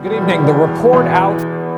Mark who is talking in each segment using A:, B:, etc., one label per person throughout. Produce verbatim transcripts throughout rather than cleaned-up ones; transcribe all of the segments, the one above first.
A: Good evening. The report out.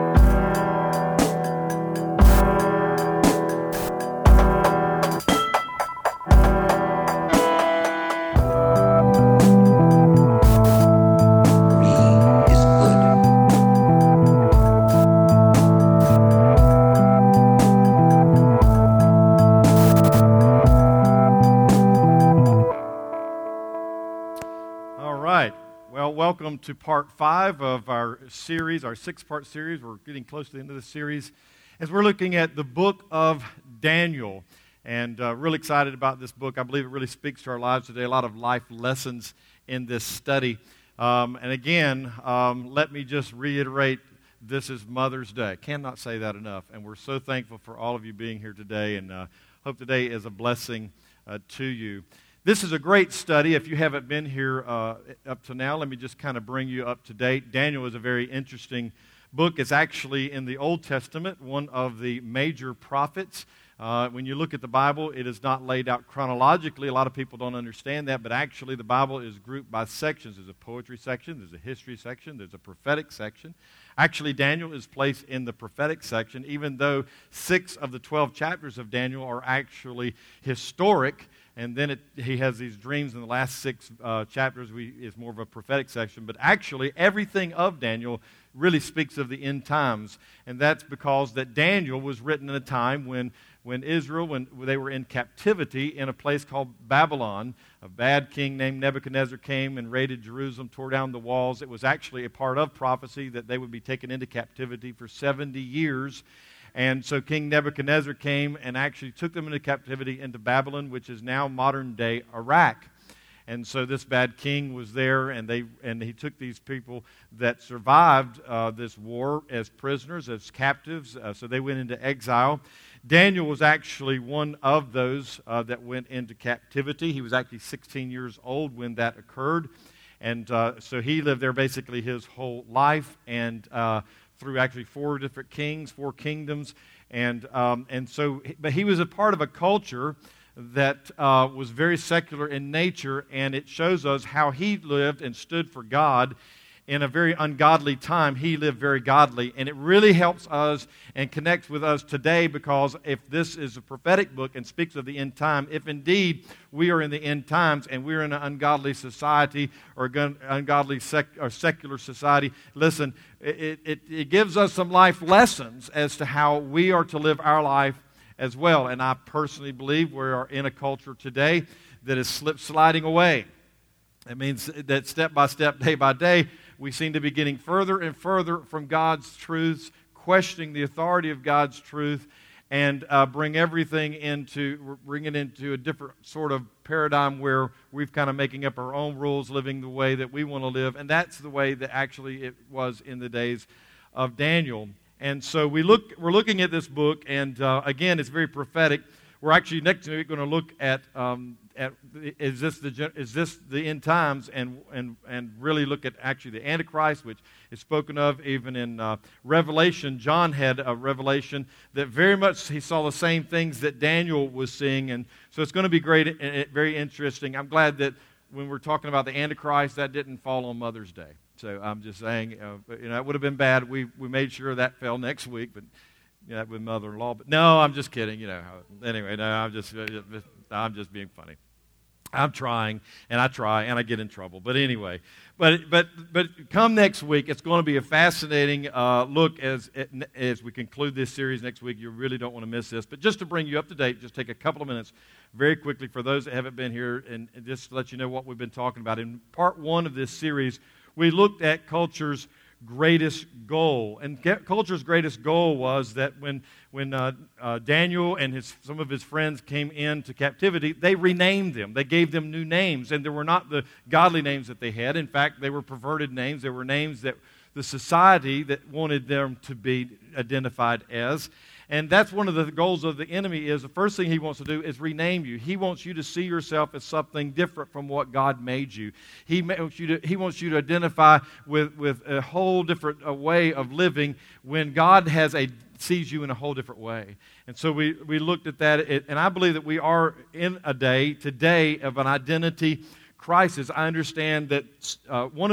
B: Welcome to part five of our series, our six-part series. We're getting close to the end of the series as we're looking at the book of Daniel. And uh, really excited about this book. I believe it really speaks to our lives today. A lot of life lessons in this study. Um, and again, um, let me just reiterate, this is Mother's Day. Cannot say that enough. And we're so thankful for all of you being here today, and uh, hope today is a blessing uh, to you. This is a great study. If you haven't been here uh, up to now, let me just kind of bring you up to date. Daniel is a very interesting book. It's actually in the Old Testament, one of the major prophets. Uh, when you look at the Bible, it is not laid out chronologically. A lot of people don't understand that, but actually the Bible is grouped by sections. There's a poetry section, there's a history section, there's a prophetic section. Actually, Daniel is placed in the prophetic section, even though six of the twelve chapters of Daniel are actually historic. And then it, he has these dreams in the last six uh, chapters. We, it's more of a prophetic section. But actually, everything of Daniel really speaks of the end times. And that's because that Daniel was written in a time when, when Israel, when they were in captivity in a place called Babylon. A bad king named Nebuchadnezzar came and raided Jerusalem, tore down the walls. It was actually a part of prophecy that they would be taken into captivity for seventy years. And so King Nebuchadnezzar came and actually took them into captivity into Babylon, which is now modern-day Iraq. And so this bad king was there, and they and he took these people that survived uh, this war as prisoners, as captives. Uh, so they went into exile. Daniel was actually one of those uh, that went into captivity. He was actually sixteen years old when that occurred. And uh, so he lived there basically his whole life, and uh, through actually four different kings, four kingdoms, and um, and so, but he was a part of a culture that uh, was very secular in nature, and it shows us how he lived and stood for God in a very ungodly time. He lived very godly, and it really helps us and connects with us today, because if this is a prophetic book and speaks of the end time, if indeed we are in the end times and we're in an ungodly society or an ungodly sec- or secular society, listen, it, it, it gives us some life lessons as to how we are to live our life as well. And I personally believe we are in a culture today that is slip sliding away. It means that step by step, day by day, we seem to be getting further and further from God's truths, questioning the authority of God's truth, and uh, bring everything into, bring it into a different sort of paradigm where we've kind of making up our own rules, living the way that we want to live, and that's the way that actually it was in the days of Daniel. And so we look, we're looking at this book, and uh, again, it's very prophetic. We're actually next week going to look at um, at is this the is this the end times, and and and really look at actually the Antichrist, which is spoken of even in uh, Revelation. John had a revelation that very much he saw the same things that Daniel was seeing, and so it's going to be great and very interesting. I'm glad that when we're talking about the Antichrist, that didn't fall on Mother's Day. So I'm just saying, uh, you know, it would have been bad. We we made sure that fell next week, but. Yeah, with mother-in-law, but no, I'm just kidding. You know. Anyway, no, I'm just, I'm just being funny. I'm trying, and I try, and I get in trouble. But anyway, but but but come next week, it's going to be a fascinating uh, look as as we conclude this series next week. You really don't want to miss this. But just to bring you up to date, just take a couple of minutes, very quickly, for those that haven't been here, and just to let you know what we've been talking about. In part one of this series, we looked at culture's greatest goal. And culture's greatest goal was that when when uh, uh, Daniel and his some of his friends came into captivity, they renamed them. They gave them new names, and they were not the godly names that they had. In fact, they were perverted names. They were names that the society that wanted them to be identified as. And that's one of the goals of the enemy, is the first thing he wants to do is rename you. He wants you to see yourself as something different from what God made you. He wants you to, he wants you to identify with, with a whole different uh, way of living when God has a sees you in a whole different way. And so we, we looked at that, and I believe that we are in a day today of an identity crisis. I understand that uh, one of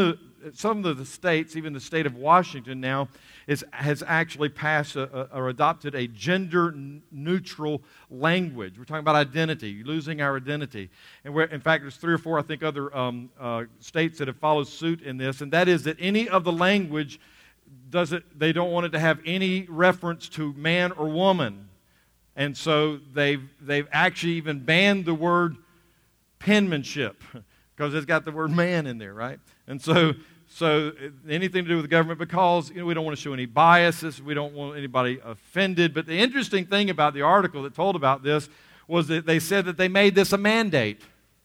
B: some of the states, even the state of Washington now, is, has actually passed a, a, or adopted a gender-neutral language. We're talking about identity, losing our identity. And we're, in fact, there's three or four, I think, other um, uh, states that have followed suit in this, and that is that any of the language doesn't, they don't want it to have any reference to man or woman. And so they've, they've actually even banned the word penmanship, because it's got the word man in there, right? And so so anything to do with the government, because you know, we don't want to show any biases, we don't want anybody offended. But the interesting thing about the article that told about this was that they said that they made this a mandate.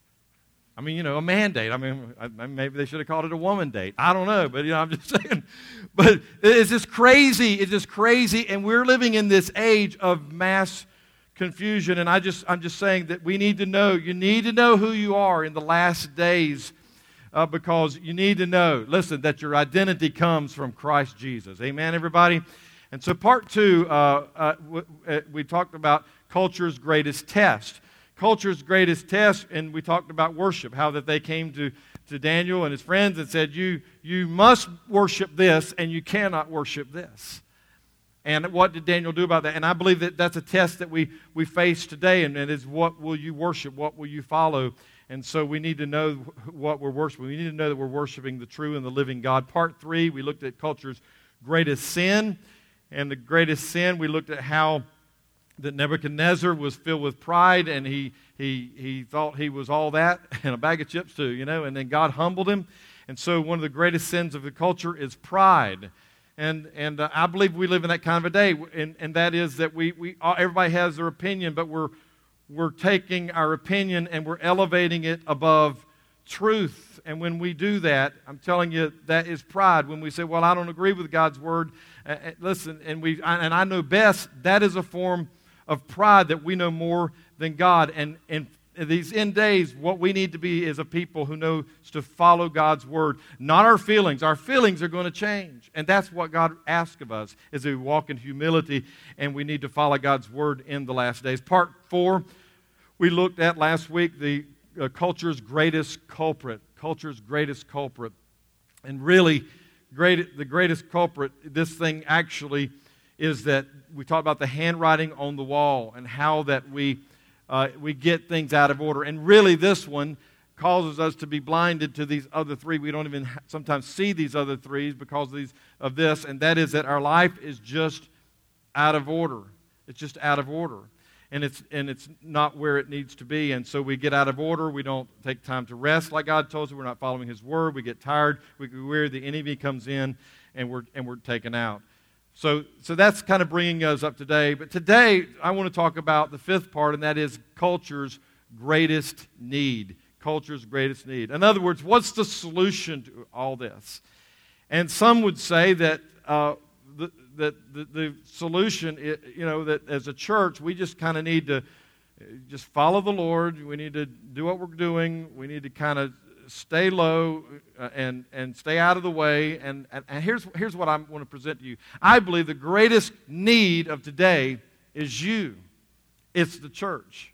B: I mean, you know, a mandate. I mean, maybe they should have called it a woman date. I don't know, but you know, I'm just saying. But it's just crazy. It's just crazy, and we're living in this age of mass confusion, and I just, I'm just saying that we need to know, you need to know who you are in the last days, uh, because you need to know, listen, that your identity comes from Christ Jesus. Amen, everybody? And so part two, uh, uh, w- uh, we talked about culture's greatest test. Culture's greatest test, and we talked about worship, how that they came to, to Daniel and his friends and said, you, you must worship this, and you cannot worship this. And what did Daniel do about that? And I believe that that's a test that we, we face today, and it is, what will you worship? What will you follow? And so we need to know what we're worshiping. We need to know that we're worshiping the true and the living God. Part three, we looked at culture's greatest sin. And the greatest sin, we looked at how that Nebuchadnezzar was filled with pride, and he, he, he thought he was all that, and a bag of chips too, you know, and then God humbled him. And so one of the greatest sins of the culture is pride. And and uh, I believe we live in that kind of a day, and, and that is that we, we everybody has their opinion, but we're we're taking our opinion and we're elevating it above truth. And when we do that, I'm telling you, that is pride. When we say, well, I don't agree with God's word, uh, uh, listen, and we and I know best, that is a form of pride, that we know more than God. And and in these end days, what we need to be is a people who knows to follow God's word, not our feelings. Our feelings are going to change, and that's what God asks of us, is that we walk in humility, and we need to follow God's word in the last days. Part four, we looked at last week the uh, culture's greatest culprit, culture's greatest culprit, and really, great, the greatest culprit, this thing actually is that we talked about the handwriting on the wall and how that we Uh, we get things out of order. And really, this one causes us to be blinded to these other three. We don't even sometimes see these other threes because of, these, of this, and that is that our life is just out of order. It's just out of order. And it's, and it's not where it needs to be. And so we get out of order. We don't take time to rest like God told us. We're not following His Word. We get tired. We get weary. The enemy comes in, and we're, and we're taken out. So, so that's kind of bringing us up today. But today, I want to talk about the fifth part, and that is culture's greatest need. Culture's greatest need. In other words, what's the solution to all this? And some would say that uh, the, that the, the solution, you know, that as a church, we just kind of need to just follow the Lord. We need to do what we're doing. We need to kind of stay low uh, and, and stay out of the way. And, and, and here's, here's what I want to present to you. I believe the greatest need of today is you. It's the church.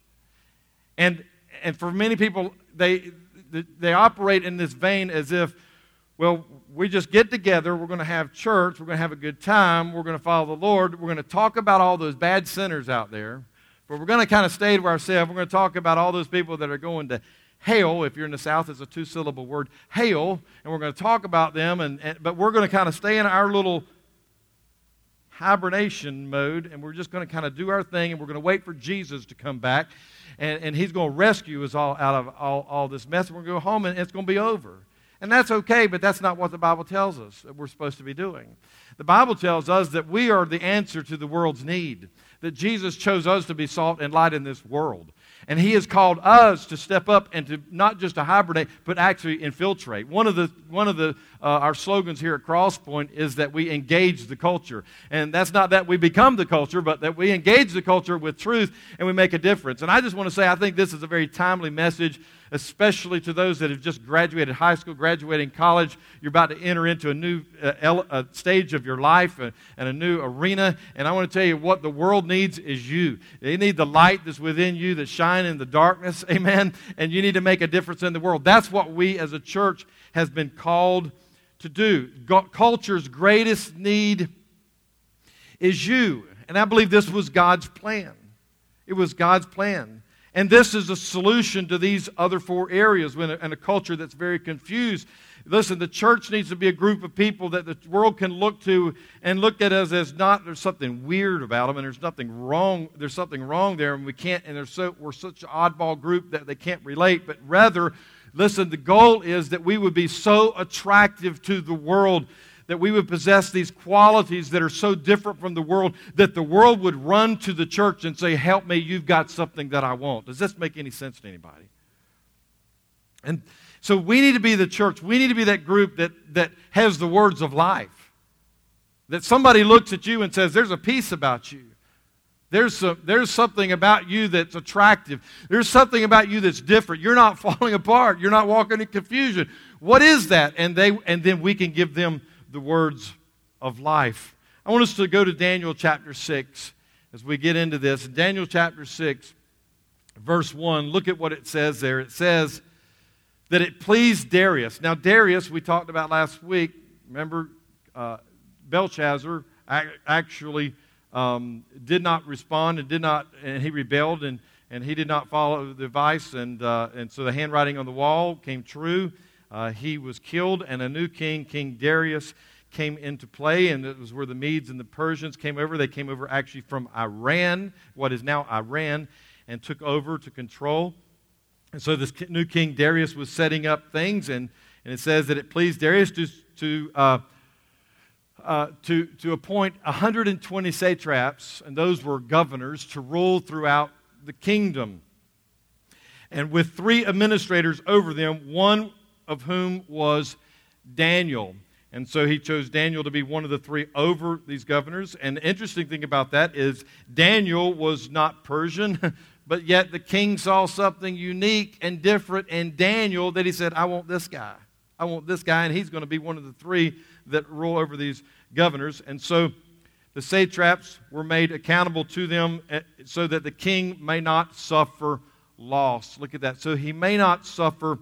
B: And, and for many people, they, they operate in this vein as if, well, we just get together, we're going to have church, we're going to have a good time, we're going to follow the Lord, we're going to talk about all those bad sinners out there, but we're going to kind of stay to ourselves. We're going to talk about all those people that are going to hell. If you're in the South, it's a two-syllable word, hell, and we're going to talk about them, and, and but we're going to kind of stay in our little hibernation mode, and we're just going to kind of do our thing, and we're going to wait for Jesus to come back, and, and He's going to rescue us all out of all, all this mess. We're going to go home, and it's going to be over. And that's okay, but that's not what the Bible tells us that we're supposed to be doing. The Bible tells us that we are the answer to the world's need, that Jesus chose us to be salt and light in this world. And He has called us to step up and to not just to hibernate, but actually infiltrate. One of the one of the uh, our slogans here at Crosspoint is that we engage the culture, and that's not that we become the culture, but that we engage the culture with truth and we make a difference. And I just want to say, I think this is a very timely message, especially to those that have just graduated high school, graduating college. You're about to enter into a new uh, ele- uh, stage of your life and, and a new arena. And I want to tell you, what the world needs is you. They need the light that's within you that shine in the darkness, amen? And you need to make a difference in the world. That's what we as a church has been called to do. God, culture's greatest need is you. And I believe this was God's plan. It was God's plan. And this is a solution to these other four areas when a, and a culture that's very confused. Listen, the church needs to be a group of people that the world can look to and look at us as not there's something weird about them and there's nothing wrong. There's something wrong there, and we can't. And they're so we're such an oddball group that they can't relate. But rather, listen, the goal is that we would be so attractive to the world, that we would possess these qualities that are so different from the world, that the world would run to the church and say, help me, you've got something that I want. Does this make any sense to anybody? And so we need to be the church. We need to be that group that, that has the words of life. That somebody looks at you and says, there's a peace about you. There's, some, there's something about you that's attractive. There's something about you that's different. You're not falling apart. You're not walking in confusion. What is that? And, they, and then we can give them the words of life. I want us to go to Daniel chapter six as we get into this. Daniel chapter six, verse one, look at what it says there. It says that it pleased Darius. Now Darius, we talked about last week, remember uh, Belshazzar actually um, did not respond and did not, and he rebelled and, and he did not follow the advice, and, uh, and so the handwriting on the wall came true. Uh, he was killed, and a new king, King Darius, came into play, and it was where the Medes and the Persians came over. They came over actually from Iran, what is now Iran, and took over to control. And so this new king Darius was setting up things, and, and it says that it pleased Darius to to uh, uh, to, to appoint one hundred twenty satraps, and those were governors, to rule throughout the kingdom, and with three administrators over them, one of whom was Daniel. And so he chose Daniel to be one of the three over these governors. And the interesting thing about that is Daniel was not Persian, but yet the king saw something unique and different in Daniel that he said, I want this guy. I want this guy, and he's going to be one of the three that rule over these governors. And so the satraps were made accountable to them so that the king may not suffer loss. Look at that. So he may not suffer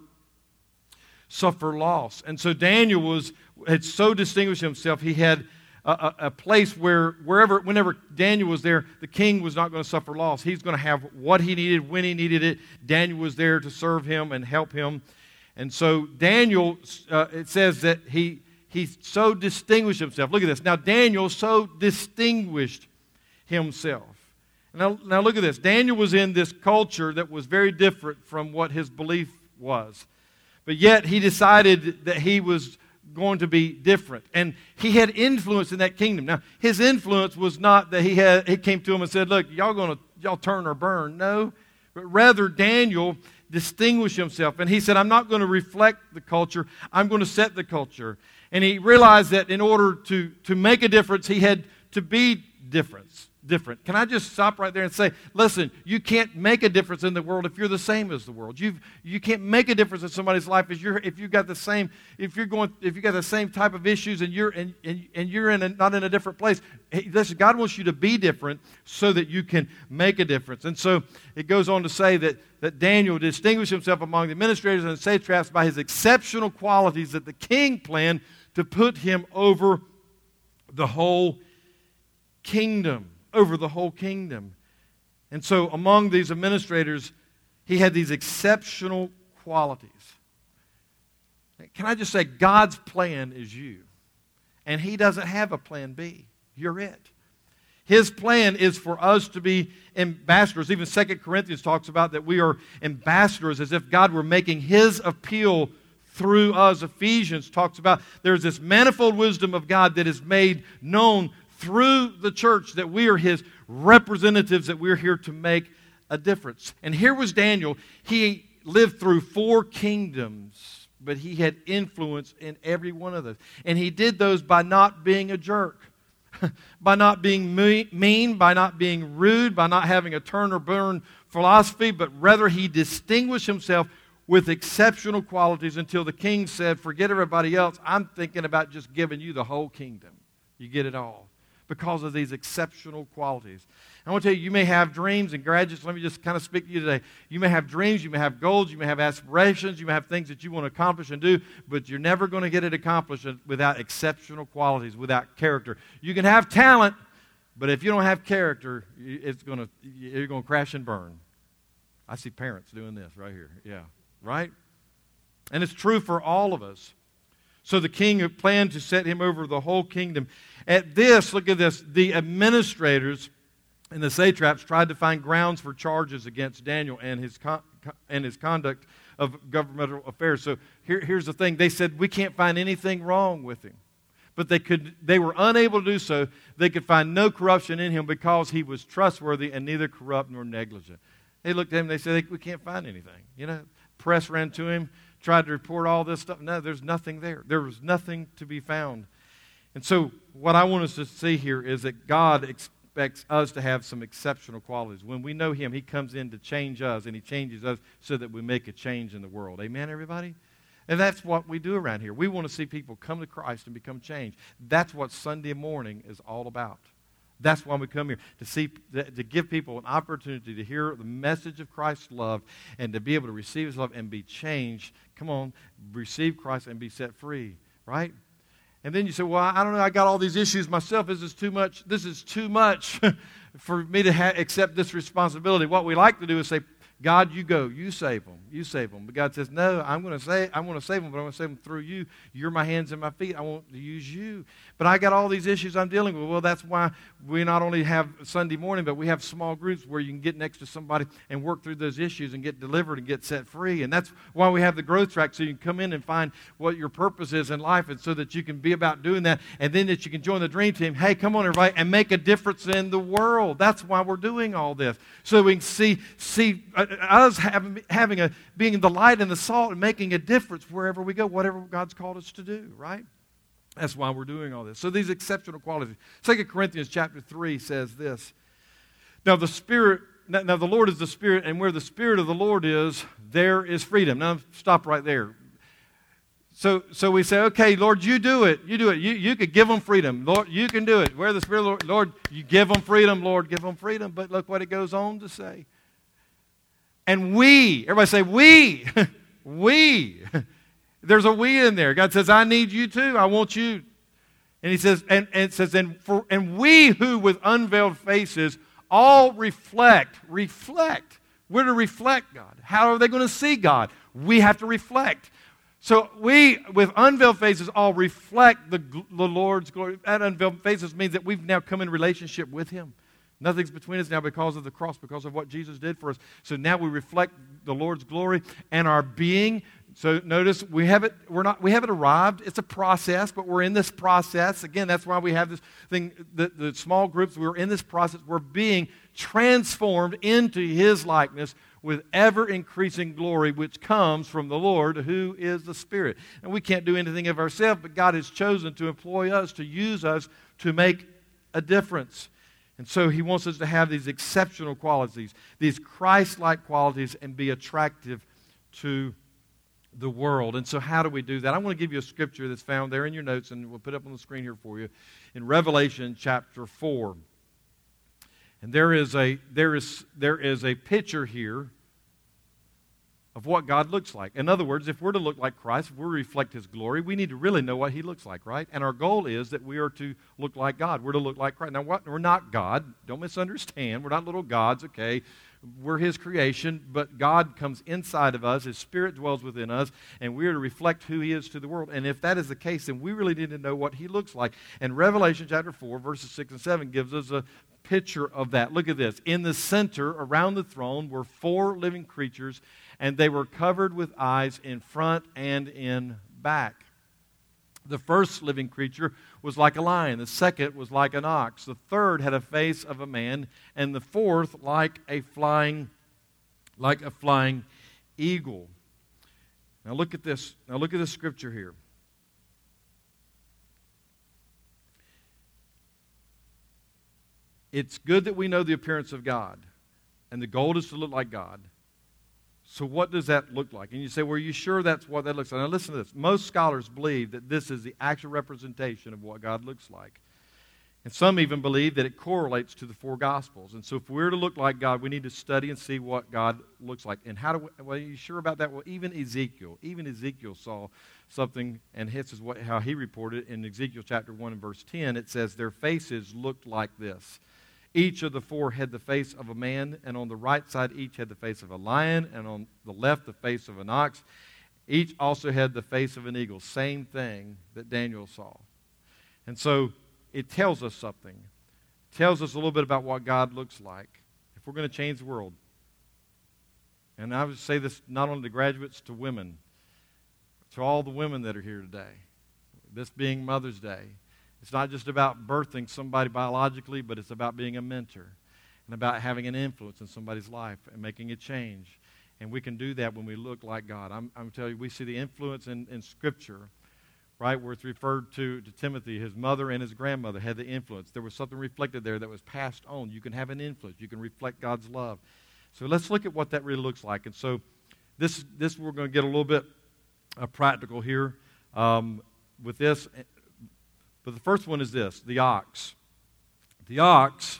B: suffer loss. And so Daniel was had so distinguished himself, he had a, a, a place where wherever, whenever Daniel was there, the king was not going to suffer loss. He's going to have what he needed when he needed it. Daniel was there to serve him and help him. And so Daniel, uh, it says that he he so distinguished himself. Look at this. Now Daniel so distinguished himself. Now, now look at this. Daniel was in this culture that was very different from what his belief was. But yet he decided that he was going to be different. And he had influence in that kingdom. Now, his influence was not that he had he came to him and said, look, y'all going to y'all turn or burn. No. But rather Daniel distinguished himself. And he said, I'm not going to reflect the culture. I'm going to set the culture. And he realized that in order to, to make a difference, he had to be different. Different. Can I just stop right there and say, listen, you can't make a difference in the world if you're the same as the world. You you can't make a difference in somebody's life if you're if you got the same if you're going if you got the same type of issues and you're and and, and you're in a, not in a different place. Hey, listen, God wants you to be different so that you can make a difference. And so it goes on to say that that Daniel distinguished himself among the administrators and satraps by his exceptional qualities that the king planned to put him over the whole kingdom. Over the whole kingdom. And so among these administrators, he had these exceptional qualities. Can I just say, God's plan is you. And he doesn't have a plan B. You're it. His plan is for us to be ambassadors. Even Second Corinthians talks about that we are ambassadors as if God were making his appeal through us. Ephesians talks about there's this manifold wisdom of God that is made known through the church, that we are his representatives, that we're here to make a difference. And here was Daniel. He lived through four kingdoms, but he had influence in every one of those. And he did those by not being a jerk, by not being mean, by not being rude, by not having a turn or burn philosophy, but rather he distinguished himself with exceptional qualities until the king said, forget everybody else, I'm thinking about just giving you the whole kingdom. You get it all. because of these exceptional qualities. I want to tell you, you may have dreams, and graduates, let me just kind of speak to you today. You may have dreams, you may have goals, you may have aspirations, you may have things that you want to accomplish and do, but you're never going to get it accomplished without exceptional qualities, without character. You can have talent, but if you don't have character, it's going to, you're going to crash and burn. I see parents doing this right here. Yeah, right? And it's true for all of us. So the king planned to set him over the whole kingdom. At this, look at this, the administrators and the satraps tried to find grounds for charges against Daniel and his con- and his conduct of governmental affairs. So here, here's the thing. They said, we can't find anything wrong with him. But they could, they were unable to do so. They could find no corruption in him because he was trustworthy and neither corrupt nor negligent. They looked at him and they said, we can't find anything. You know, press ran to him, tried to report all this stuff. No, there's nothing there. There was nothing to be found. And so what I want us to see here is that God expects us to have some exceptional qualities. When we know him, he comes in to change us, and he changes us so that we make a change in the world. Amen, everybody? And that's what we do around here. We want to see people come to Christ and become changed. That's what Sunday morning is all about. That's why we come here, to see, to give people an opportunity to hear the message of Christ's love and to be able to receive his love and be changed. Come on, receive Christ and be set free, right? And then you say, well, I don't know, I got all these issues myself. This is too much. This is too much for me to ha- accept this responsibility. What we like to do is say, God, you go, you save them, you save them. But God says, no, I'm going to say, I'm going to save them, but I'm going to save them through you. You're my hands and my feet. I want to use you. But I got all these issues I'm dealing with. Well, that's why we not only have Sunday morning, but we have small groups where you can get next to somebody and work through those issues and get delivered and get set free. And that's why we have the growth track, so you can come in and find what your purpose is in life, and so that you can be about doing that, and then that you can join the dream team. Hey, come on, everybody, and make a difference in the world. That's why we're doing all this, so we can see see us having, having a being the light and the salt and making a difference wherever we go, whatever God's called us to do, right? That's why we're doing all this. So these exceptional qualities. Second Corinthians chapter three says this. Now the Spirit, now the Lord is the Spirit, and where the Spirit of the Lord is, there is freedom. Now stop right there. So, so we say, okay, Lord, you do it. You do it. You, you could give them freedom. Lord, you can do it. Where the Spirit of the Lord, Lord, you give them freedom. Lord, give them freedom. But look what it goes on to say. And we, everybody say, we, we. There's a we in there. God says, I need you too. I want you. And he says, and, and it says, and, for, and we who with unveiled faces all reflect, reflect. We're to reflect God. How are they going to see God? We have to reflect. So we, with unveiled faces, all reflect the, the Lord's glory. That unveiled faces means that we've now come in relationship with him. Nothing's between us now because of the cross, because of what Jesus did for us. So now we reflect the Lord's glory and our being. So notice we haven't we're not we haven't arrived. It's a process, but we're in this process. Again, that's why we have this thing, the, the small groups. We're in this process. We're being transformed into his likeness with ever-increasing glory, which comes from the Lord, who is the Spirit. And we can't do anything of ourselves, but God has chosen to employ us, to use us to make a difference. And so he wants us to have these exceptional qualities, these Christ-like qualities, and be attractive to the world. And so how do we do that? I want to give you a scripture that's found there in your notes, and we'll put it up on the screen here for you, in Revelation chapter four. And there is a, there is, there is a picture here of what God looks like. In other words, if we're to look like Christ, if we reflect his glory, we need to really know what he looks like, right? And our goal is that we are to look like God. We're to look like Christ. Now, what, we're not God. Don't misunderstand. We're not little gods, okay? We're his creation, but God comes inside of us. His Spirit dwells within us, and we are to reflect who he is to the world. And if that is the case, then we really need to know what he looks like. And Revelation chapter four, verses six and seven gives us a picture of that. Look at this. In the center, around the throne, were four living creatures, and they were covered with eyes in front and in back. The first living creature was like a lion. The second was like an ox. The third had a face of a man, and the fourth like a flying, like a flying eagle. Now look at this. Now look at this scripture here. It's good that we know the appearance of God, and the goal is to look like God. So what does that look like? And you say, well, are you sure that's what that looks like? Now listen to this. Most scholars believe that this is the actual representation of what God looks like. And some even believe that it correlates to the four Gospels. And so if we're to look like God, we need to study and see what God looks like. And how do we, well, are you sure about that? Well, even Ezekiel, even Ezekiel saw something, and this is what, how he reported it in Ezekiel chapter one and verse ten. It says, their faces looked like this. Each of the four had the face of a man, and on the right side each had the face of a lion, and on the left the face of an ox. Each also had the face of an eagle. Same thing that Daniel saw. And so it tells us something. It tells us a little bit about what God looks like if we're going to change the world. And I would say this not only to graduates, to women, to all the women that are here today. This being Mother's Day. It's not just about birthing somebody biologically, but it's about being a mentor and about having an influence in somebody's life and making a change. And we can do that when we look like God. I'm, I'm telling you, we see the influence in, in Scripture, right, where it's referred to, to Timothy. His mother and his grandmother had the influence. There was something reflected there that was passed on. You can have an influence. You can reflect God's love. So let's look at what that really looks like. And so this, this we're going to get a little bit uh, practical here um, with this. But the first one is this, the ox. The ox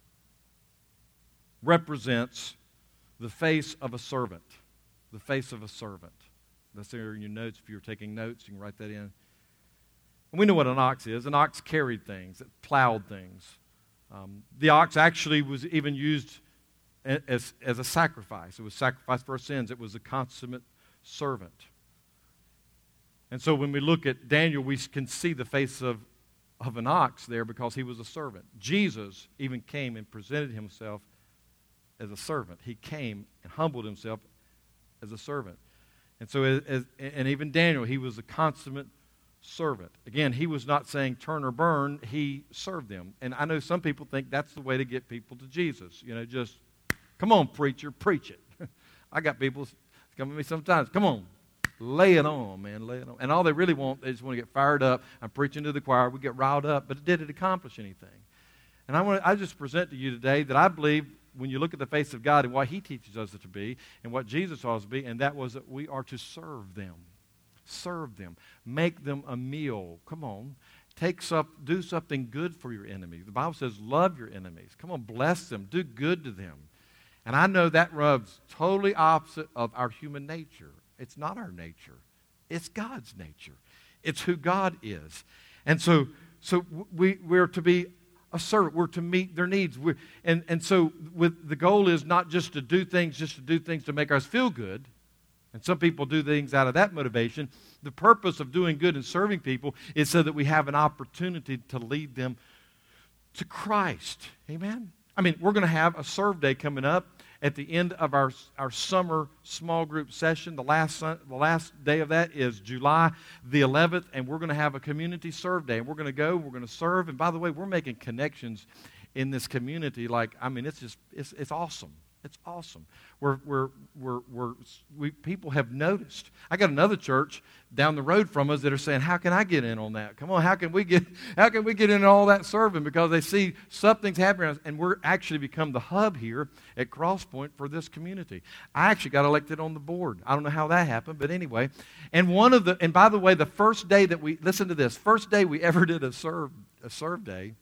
B: represents the face of a servant. The face of a servant. That's there in your notes. If you're taking notes, you can write that in. And we know what an ox is. An ox carried things. It plowed things. Um, the ox actually was even used as, as a sacrifice. It was sacrificed for our sins. It was a consummate servant. And so when we look at Daniel, we can see the face of, of an ox there because he was a servant. Jesus even came and presented himself as a servant. He came and humbled himself as a servant. And so, as, as, and even Daniel, he was a consummate servant. Again, he was not saying turn or burn. He served them. And I know some people think that's the way to get people to Jesus. You know, just, come on, preacher, preach it. I got people come to me sometimes, come on, lay it on, man, lay it on. And all they really want, they just want to get fired up. I'm preaching to the choir. We get riled up. But did it accomplish anything? And I want to, I just present to you today that I believe when you look at the face of God and what He teaches us to be and what Jesus taught us to be, and that was that we are to serve them. Serve them. Make them a meal. Come on. Take some, do something good for your enemies. The Bible says love your enemies. Come on, bless them. Do good to them. And I know that rubs totally opposite of our human nature. It's not our nature. It's God's nature. It's who God is. And so, so we, we're to be a servant. We're to meet their needs. We're, and, and so with, the goal is not just to do things, just to do things to make us feel good. And some people do things out of that motivation. The purpose of doing good and serving people is so that we have an opportunity to lead them to Christ. Amen? I mean, we're going to have a serve day coming up at the end of our, our summer small group session. The last, the last day of that is July the eleventh, and we're going to have a community serve day. And we're going to go, we're going to serve. And by the way, we're making connections in this community. Like, I mean, it's just, it's, it's awesome. It's awesome. We're, we're, we're, we're, we, people have noticed. I got another church down the road from us that are saying, how can I get in on that? Come on, how can we get, how can we get in all that serving? Because they see something's happening, and we're actually become the hub here at Crosspoint for this community. I actually got elected on the board. I don't know how that happened, but anyway. And one of the, and by the way, the first day that we, listen to this, first day we ever did a serve, a serve day,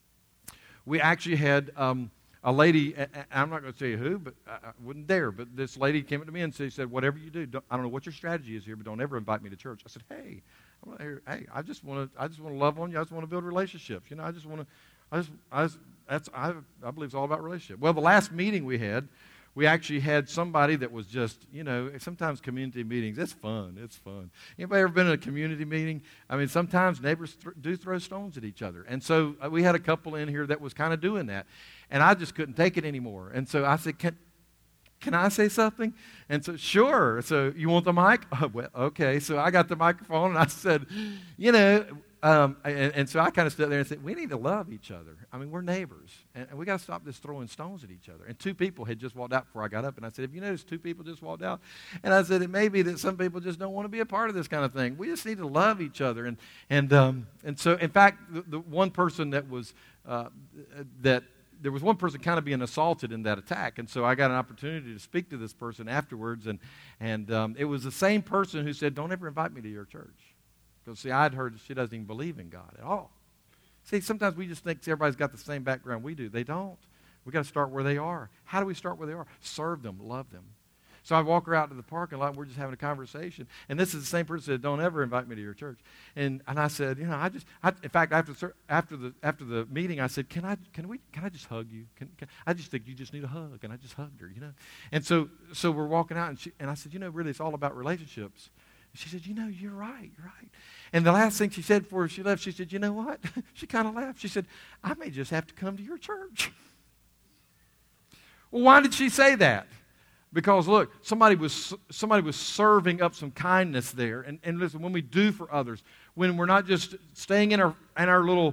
B: we actually had, um, a lady, I'm not going to tell you who, but I wouldn't dare, but this lady came up to me and she said, whatever you do, don't, I don't know what your strategy is here, but don't ever invite me to church. I said, hey, I'm not here, hey, I just want to I just want to love on you. I just want to build relationships. You know, I just want to, I just, I just, that's, I, I believe it's all about relationship. Well, the last meeting we had, we actually had somebody that was just, you know, sometimes community meetings, it's fun, it's fun. Anybody ever been in a community meeting? I mean, sometimes neighbors th- do throw stones at each other. And so uh, we had a couple in here that was kind of doing that. And I just couldn't take it anymore. And so I said, can, can I say something? And so, sure. So you want the mic? Oh, well, okay. So I got the microphone and I said, you know, Um, and, and so I kind of stood there and said, we need to love each other. I mean, we're neighbors. And, and we got to stop this throwing stones at each other. And two people had just walked out before I got up. And I said, have you noticed two people just walked out? And I said, it may be that some people just don't want to be a part of this kind of thing. We just need to love each other. And and um, and so, in fact, the, the one person that was, uh, that there was one person kind of being assaulted in that attack. And so I got an opportunity to speak to this person afterwards. And, and um, it was the same person who said, don't ever invite me to your church. Because, see, I'd heard she doesn't even believe in God at all. See, sometimes we just think everybody's got the same background we do. They don't. We've got to start where they are. How do we start where they are? Serve them, love them. So I walk her out to the parking lot, and we're just having a conversation. And this is the same person that don't ever invite me to your church. And and I said, you know, I just, I, in fact, after after the after the meeting, I said, can I can we can I just hug you? Can, can, I just think you just need a hug, and I just hugged her, you know. And so so we're walking out, and she and I said, you know, really, it's all about relationships. And she said, you know, you're right, you're right. And the last thing she said before she left, she said, you know what? She kind of laughed. She said, I may just have to come to your church. Well, why did she say that? Because, look, somebody was somebody was serving up some kindness there. And, and listen, when we do for others, when we're not just staying in our, in our little,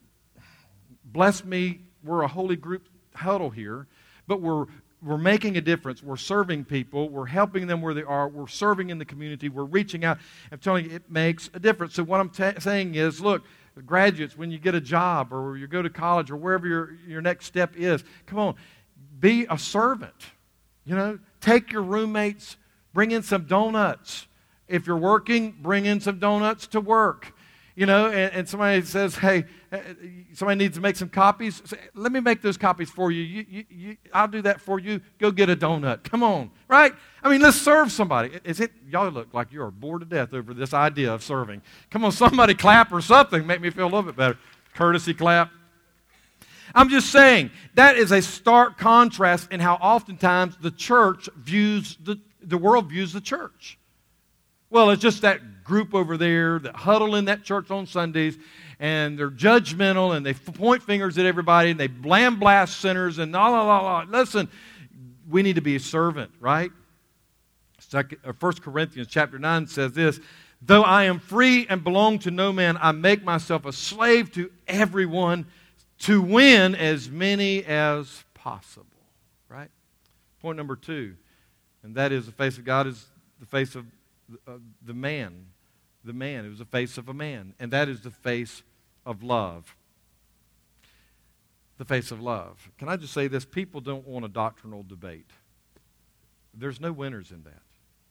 B: bless me, we're a holy group huddle here, but we're, we're making a difference. We're serving people. We're helping them where they are. We're serving in the community. We're reaching out. I'm telling you, it makes a difference. So what I'm t- saying is, look, graduates, when you get a job or you go to college or wherever your, your next step is, come on, be a servant. You know, take your roommates, bring in some donuts. If you're working, bring in some donuts to work. You know, and, and somebody says, hey, somebody needs to make some copies. Say, let me make those copies for you. You, you, you. I'll do that for you. Go get a donut. Come on, right? I mean, let's serve somebody. Is it? Y'all look like you are bored to death over this idea of serving. Come on, somebody clap or something. Make me feel a little bit better. Courtesy clap. I'm just saying, that is a stark contrast in how oftentimes the church views, the, the world views the church. Well, it's just that group over there that huddle in that church on Sundays, and they're judgmental, and they point fingers at everybody, and they blam blast sinners, and la, la, la, la. Listen, we need to be a servant, right? First Corinthians chapter nine says this, though I am free and belong to no man, I make myself a slave to everyone, to win as many as possible, right? Point number two, and that is the face of God is the face of uh, the man. The man. It was the face of a man, and that is the face of love. The face of love. Can I just say this? People don't want a doctrinal debate. There's no winners in that.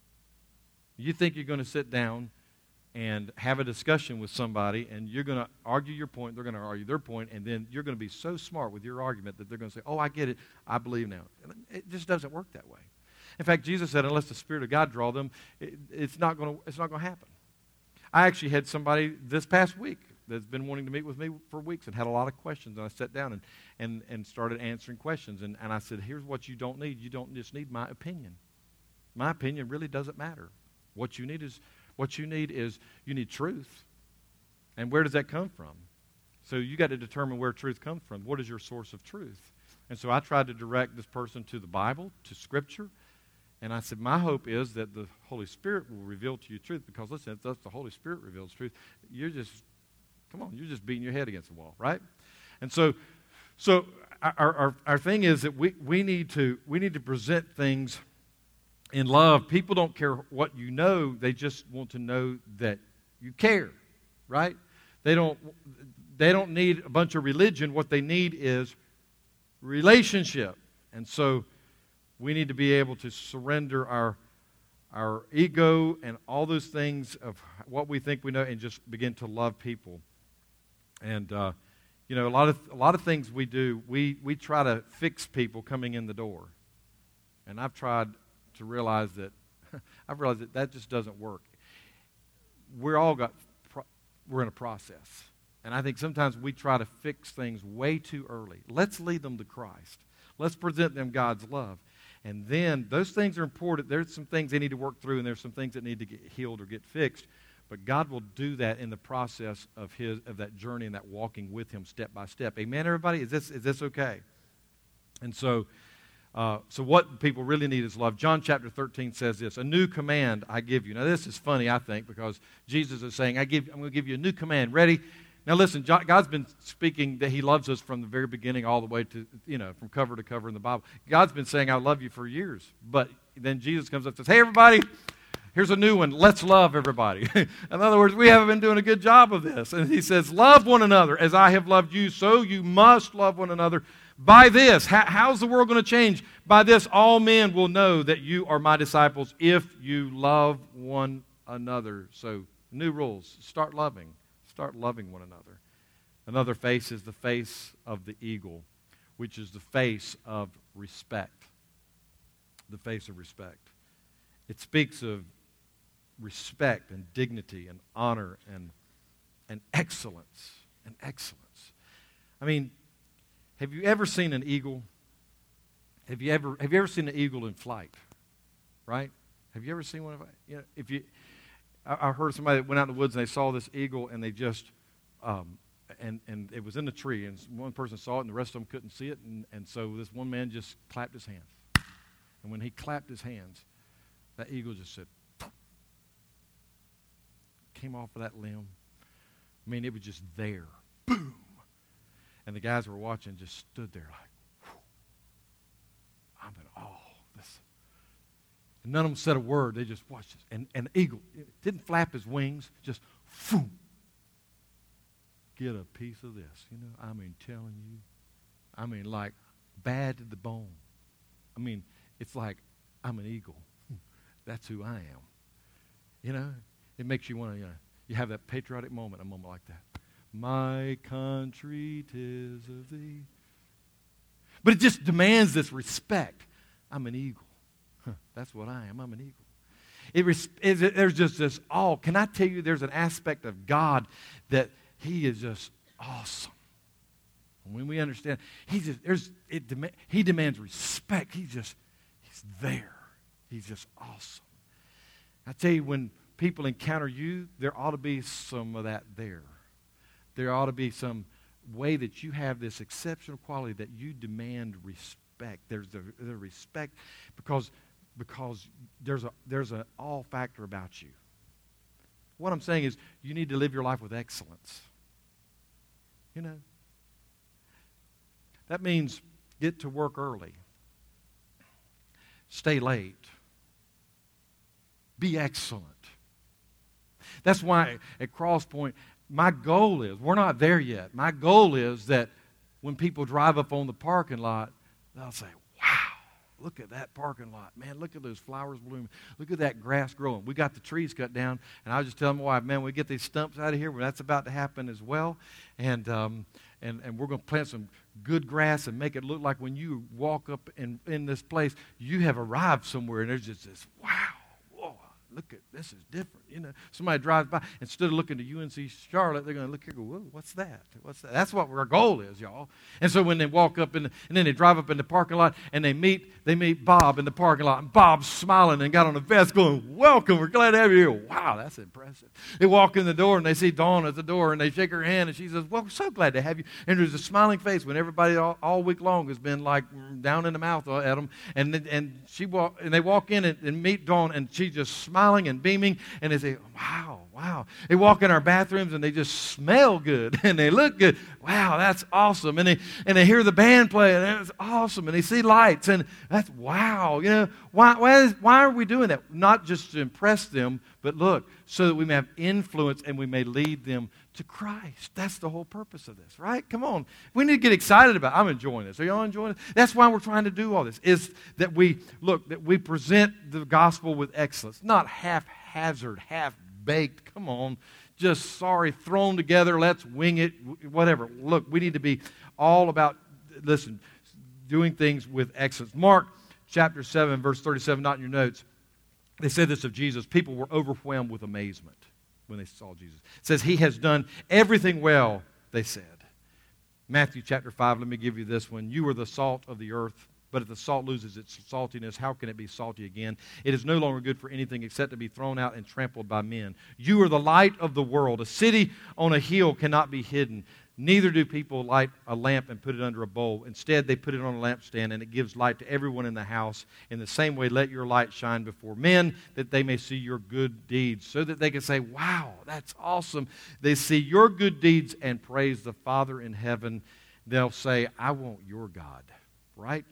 B: You think you're going to sit down and have a discussion with somebody, and you're going to argue your point, they're going to argue their point, and then you're going to be so smart with your argument that they're going to say, oh, I get it, I believe now. It just doesn't work that way. In fact, Jesus said, unless the Spirit of God draw them, it, it's not going to it's not going to happen. I actually had somebody this past week that's been wanting to meet with me for weeks and had a lot of questions, and I sat down and, and, and started answering questions, and, and I said, here's what you don't need. You don't just need my opinion. My opinion really doesn't matter. What you need is What you need is you need truth. And where does that come from? So you got to determine where truth comes from. What is your source of truth? And so I tried to direct this person to the Bible, to Scripture. And I said, my hope is that the Holy Spirit will reveal to you truth. Because listen, if the Holy Spirit reveals truth, you're just, come on, you're just beating your head against the wall, right? And so so our our, our thing is that we, we need to we need to present things in love. People don't care what you know. They just want to know that you care, right? They don't, they don't need a bunch of religion. What they need is relationship. And so we need to be able to surrender our, our ego and all those things of what we think we know and just begin to love people. And, uh, you know, a lot of a lot of things we do, we, we try to fix people coming in the door. And I've tried to realize that, I've realized that that just doesn't work. We're all got, we're in a process. And I think sometimes we try to fix things way too early. Let's lead them to Christ. Let's present them God's love. And then those things are important. There's some things they need to work through, and there's some things that need to get healed or get fixed. But God will do that in the process of his of that journey and that walking with him step by step. Amen, everybody? Is this, is this okay? And so, Uh, so what people really need is love. John chapter thirteen says this, a new command I give you. Now this is funny, I think, because Jesus is saying, I give, I'm going to give you a new command. Ready? Now listen, God's been speaking that he loves us from the very beginning all the way to, you know, from cover to cover in the Bible. God's been saying, I love you for years. But then Jesus comes up and says, hey everybody, here's a new one. Let's love everybody. In other words, we haven't been doing a good job of this. And he says, love one another as I have loved you, so you must love one another. By this, how, how's the world going to change? By this, all men will know that you are my disciples if you love one another. So, new rules. Start loving. Start loving one another. Another face is the face of the eagle, which is the face of respect. The face of respect. It speaks of respect and dignity and honor and, and excellence and excellence. I mean, have you ever seen an eagle? Have you ever have you ever seen an eagle in flight? Right? Have you ever seen one of you know, if you I, I heard somebody that went out in the woods and they saw this eagle and they just um, and and it was in the tree and one person saw it and the rest of them couldn't see it and, and so this one man just clapped his hands. And when he clapped his hands, that eagle just said, came off of that limb. I mean, it was just there. Boom. And the guys who were watching just stood there like, whew. I'm in awe. This. And none of them said a word. They just watched this. And, and the eagle it didn't flap his wings, just, boom. Get a piece of this. You know, I mean, telling you. I mean, like, bad to the bone. I mean, it's like, I'm an eagle. That's who I am. You know, it makes you want to, you know, you have that patriotic moment, a moment like that. My country, 'tis of thee. But it just demands this respect. I'm an eagle. Huh, that's what I am. I'm an eagle. It, res- it, there's just this awe. Can I tell you there's an aspect of God that he is just awesome. When we understand, he just, there's, it dem- he demands respect. He just, he's there. He's just awesome. I tell you, when people encounter you, there ought to be some of that there. There ought to be some way that you have this exceptional quality that you demand respect. There's the, the respect because, because there's a there's an awe factor about you. What I'm saying is you need to live your life with excellence. You know. That means get to work early. Stay late. Be excellent. That's why at Cross Point, my goal is, we're not there yet. My goal is that when people drive up on the parking lot, they'll say, wow, look at that parking lot. Man, look at those flowers blooming. Look at that grass growing. We got the trees cut down, and I was just telling my wife, man, we get these stumps out of here, well, that's about to happen as well. And um, and, and we're going to plant some good grass and make it look like when you walk up in, in this place, you have arrived somewhere, and there's just this, wow. Look at this is different. You know, somebody drives by, instead of looking to U N C Charlotte, they're going to look here and go, whoa, what's that? What's that? That's what our goal is, y'all. And so when they walk up in the, and then they drive up in the parking lot and they meet they meet Bob in the parking lot, and Bob's smiling and got on a vest going, welcome, we're glad to have you here. Wow, that's impressive. They walk in the door and they see Dawn at the door and they shake her hand and she says, well, we're so glad to have you. And there's a smiling face when everybody all, all week long has been like down in the mouth at them. And and she walk and they walk in and, and meet Dawn and she just smiling and beaming, and they say, wow, wow. They walk in our bathrooms and they just smell good and they look good. Wow, that's awesome. And they and they hear the band play and it's awesome. And they see lights and that's wow. You know, why why, is, why are we doing that? Not just to impress them, but look, so that we may have influence and we may lead them to Christ. That's the whole purpose of this, right? Come on. We need to get excited about it. I'm enjoying this. Are y'all enjoying it? That's why we're trying to do all this, is that we, look, that we present the gospel with excellence, not haphazard, half-baked, come on, just sorry, thrown together, let's wing it, whatever. Look, we need to be all about, listen, doing things with excellence. Mark chapter seven, verse thirty-seven, not in your notes. They said this of Jesus. People were overwhelmed with amazement when they saw Jesus. It says, he has done everything well, they said. Matthew chapter five, let me give you this one. You are the salt of the earth, but if the salt loses its saltiness, how can it be salty again? It is no longer good for anything except to be thrown out and trampled by men. You are the light of the world. A city on a hill cannot be hidden. Neither do people light a lamp and put it under a bowl. Instead, they put it on a lampstand, and it gives light to everyone in the house. In the same way, let your light shine before men, that they may see your good deeds, so that they can say, wow, that's awesome. They see your good deeds and praise the Father in heaven. They'll say, I want your God. Right?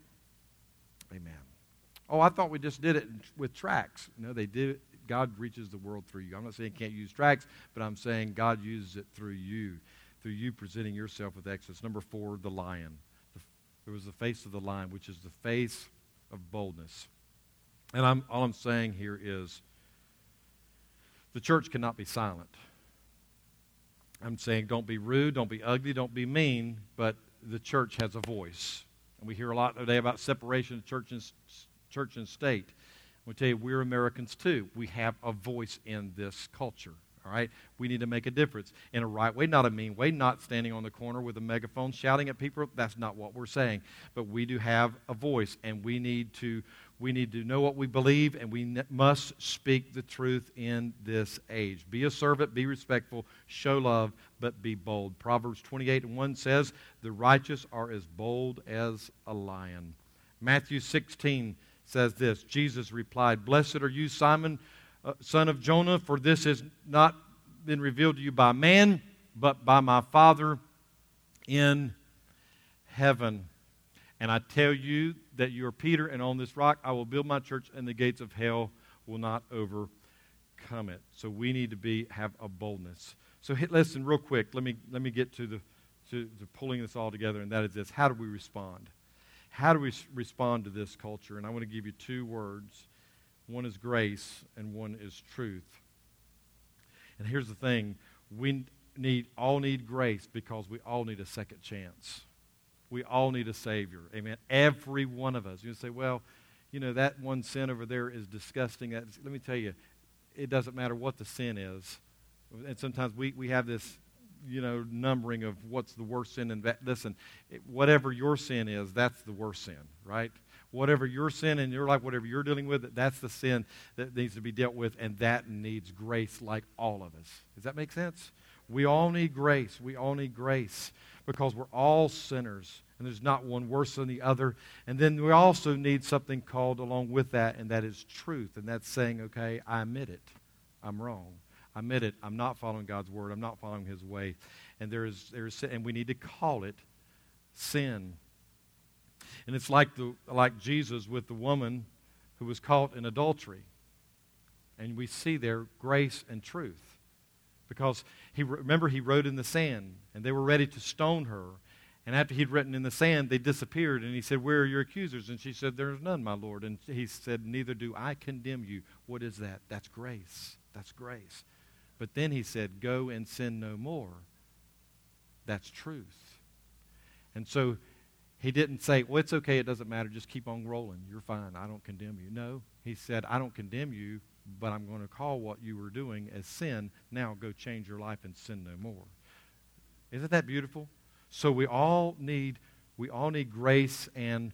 B: Amen. Oh, I thought we just did it with tracts. No, they did it. God reaches the world through you. I'm not saying you can't use tracts, but I'm saying God uses it through you. Through you presenting yourself with excellence. Number four, the lion. There was the face of the lion, which is the face of boldness. And I'm, all I'm saying here is the church cannot be silent. I'm saying don't be rude, don't be ugly, don't be mean, but the church has a voice. And we hear a lot today about separation of church and, church and state. I'll tell you, we're Americans too. We have a voice in this culture. All right? We need to make a difference in a right way, not a mean way, not standing on the corner with a megaphone shouting at people. That's not what we're saying. But we do have a voice, and we need to we need to know what we believe, and we ne- must speak the truth in this age. Be a servant, be respectful, show love, but be bold. Proverbs twenty-eight and one says, "The righteous are as bold as a lion." Matthew sixteen says this, Jesus replied, "Blessed are you, Simon, Uh, son of Jonah, for this has not been revealed to you by man, but by my Father in heaven. And I tell you that you are Peter, and on this rock I will build my church, and the gates of hell will not overcome it." So we need to be have a boldness. So hit, listen real quick. Let me let me get to the to, to pulling this all together, and that is this: how do we respond? How do we s- respond to this culture? And I want to give you two words. One is grace, and one is truth. And here's the thing. We need all need grace because we all need a second chance. We all need a Savior. Amen. Every one of us. You say, well, you know, that one sin over there is disgusting. That's, let me tell you, it doesn't matter what the sin is. And sometimes we, we have this, you know, numbering of what's the worst sin. And that, listen, it, whatever your sin is, that's the worst sin, right? Whatever your sin in your life, whatever you're dealing with, that's the sin that needs to be dealt with, and that needs grace like all of us. Does that make sense? We all need grace. We all need grace because we're all sinners, and there's not one worse than the other. And then we also need something called along with that, and that is truth, and that's saying, okay, I admit it. I'm wrong. I admit it. I'm not following God's word. I'm not following His way. And there is, there is, and we need to call it sin. And it's like the like Jesus with the woman who was caught in adultery. And we see there grace and truth. Because he remember he wrote in the sand, and they were ready to stone her. And after he'd written in the sand, they disappeared. And he said, "Where are your accusers?" And she said, "There is none, my Lord." And he said, "Neither do I condemn you." What is that? That's grace. That's grace. But then he said, "Go and sin no more." That's truth. And so he didn't say, "Well, it's okay, it doesn't matter, just keep on rolling. You're fine, I don't condemn you." No, he said, "I don't condemn you, but I'm going to call what you were doing as sin. Now go change your life and sin no more." Isn't that beautiful? So we all need we all need grace and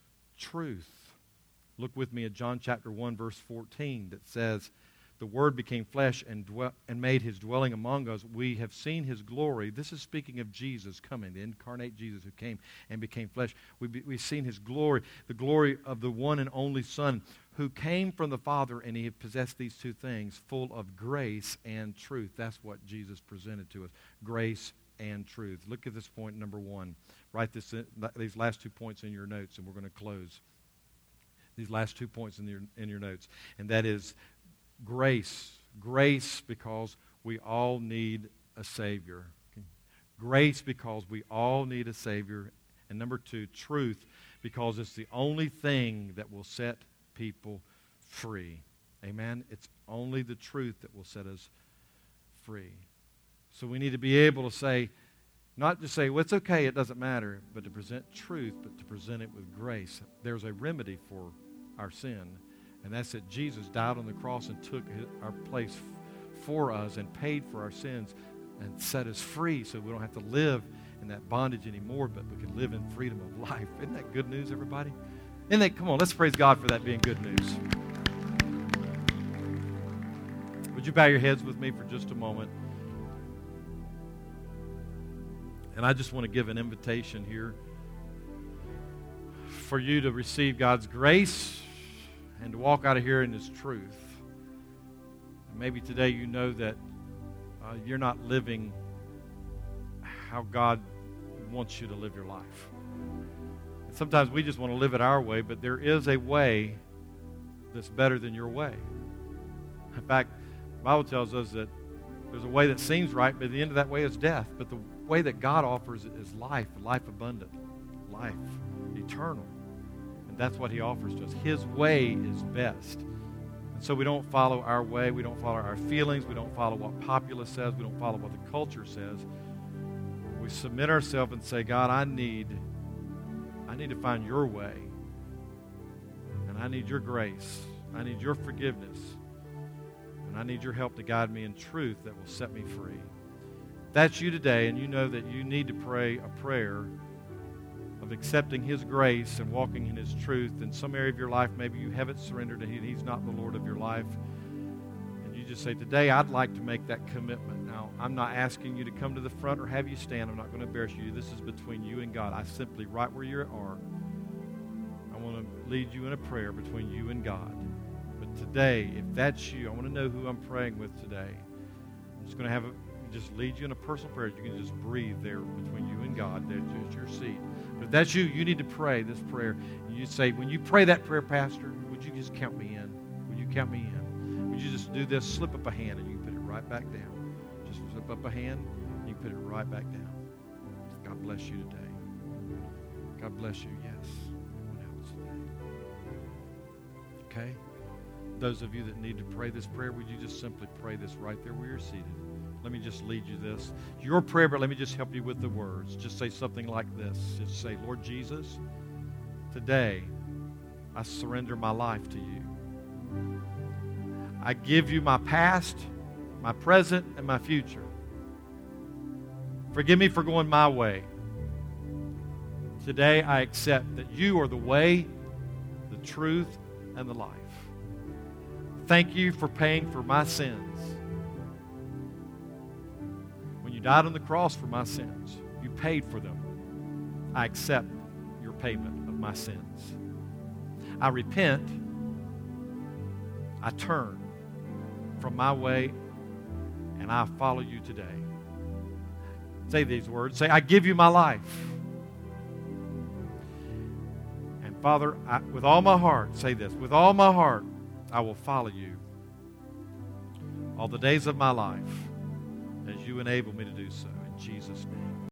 B: truth. Look with me at John chapter one, verse fourteen, that says, "The Word became flesh and dwell, and made His dwelling among us. We have seen His glory." This is speaking of Jesus coming, the incarnate Jesus who came and became flesh. We be, we've seen His glory, the glory of the one and only Son who came from the Father, and He possessed these two things, full of grace and truth. That's what Jesus presented to us, grace and truth. Look at this point number one. Write this in, these last two points in your notes, and we're going to close. These last two points in your in your notes, and that is grace. Grace because we all need a Savior. Grace because we all need a Savior. And number two, truth, because it's the only thing that will set people free. Amen? It's only the truth that will set us free. So we need to be able to say, not to say, well, it's okay, it doesn't matter, but to present truth, but to present it with grace. There's a remedy for our sin. And that's that Jesus died on the cross and took his, our place f- for us and paid for our sins and set us free so we don't have to live in that bondage anymore, but we can live in freedom of life. Isn't that good news, everybody? Isn't that, come on, let's praise God for that being good news. Would you bow your heads with me for just a moment? And I just want to give an invitation here for you to receive God's grace and to walk out of here in His truth. And maybe today you know that uh, you're not living how God wants you to live your life. And sometimes we just want to live it our way, but there is a way that's better than your way. In fact, the Bible tells us that there's a way that seems right, but at the end of that way is death. But the way that God offers is life, life abundant, life eternal. And that's what He offers to us. His way is best. And so we don't follow our way. We don't follow our feelings. We don't follow what popular says. We don't follow what the culture says. We submit ourselves and say, God, I need, I need to find your way. And I need your grace. I need your forgiveness. And I need your help to guide me in truth that will set me free. If that's you today, and you know that you need to pray a prayer of accepting His grace and walking in His truth. In some area of your life, maybe you haven't surrendered to Him. He's not the Lord of your life. And you just say, today I'd like to make that commitment. Now, I'm not asking you to come to the front or have you stand. I'm not going to embarrass you. This is between you and God. I simply, right where you are, I want to lead you in a prayer between you and God. But today, if that's you, I want to know who I'm praying with today. I'm just going to have a, just lead you in a personal prayer. You can just breathe there between you and God. There's your seat. But if that's you, you need to pray this prayer. And you say, when you pray that prayer, Pastor, would you just count me in? Would you count me in? Would you just do this? Slip up a hand and you can put it right back down. Just slip up a hand and you can put it right back down. God bless you today. God bless you, yes. Anyone else today? Okay? Those of you that need to pray this prayer, would you just simply pray this right there where you're seated? Let me just lead you this. Your prayer, but let me just help you with the words. Just say something like this. Just say, Lord Jesus, today I surrender my life to you. I give you my past, my present, and my future. Forgive me for going my way. Today I accept that you are the way, the truth, and the life. Thank you for paying for my sins. Died on the cross for my sins. You paid for them. I accept your payment of my sins. I repent. I turn from my way and I follow you today. Say these words. Say, I give you my life. And Father, I, with all my heart, say this, with all my heart, I will follow you all the days of my life, as you enable me to do so. In Jesus' name.